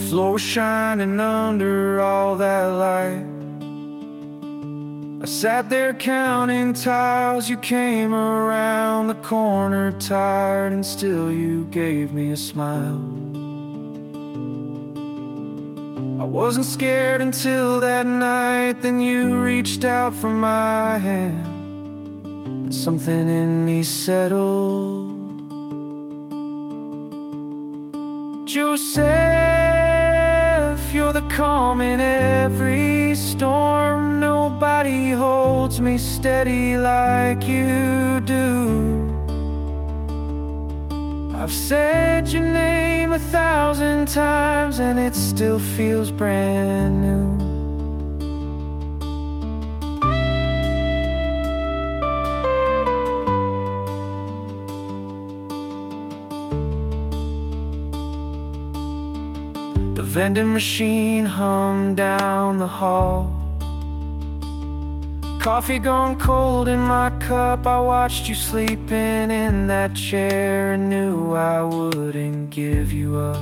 floor was shining under all that light. I sat there counting tiles. You came around the corner tired, and still you gave me a smile. I wasn't scared until that night. Then you reached out for my hand, and something in me settled. Joseph, you're the calm in every storm. Nobody holds me steady like you do. I've said your name 1,000 times, and it still feels brand new. The vending machine hummed down the hall. Coffee gone cold in my cup. I watched you sleeping in that chair and knew I wouldn't give you up.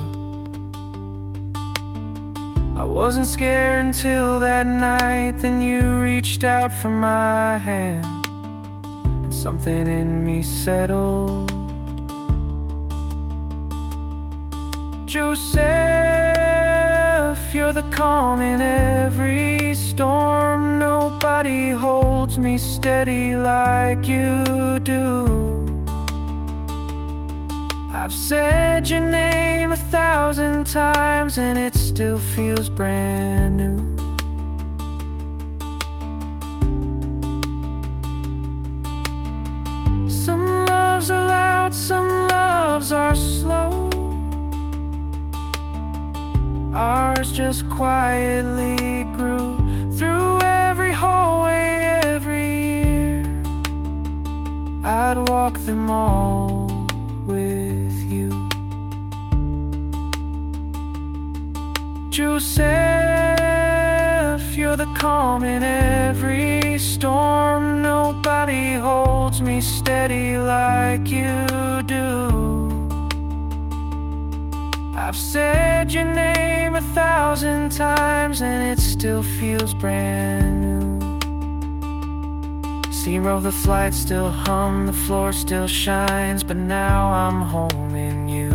I wasn't scared until that night. Then you reached out for my hand, and something in me settled. Joseph, you're the calm in every storm. Nobody holds me steady like you do. I've said your name 1,000 times, and it still feels brand new. Some loves are loud, some loves are slow. Ours just quietly grew through every hallway, every year. I'd walk them all with you. Joseph, you're the calm in every storm. Nobody holds me steady like you do. I've said your name 1,000 times, and it still feels brand new. Zero, the flights still hum, the floor still shines, but now I'm home in you.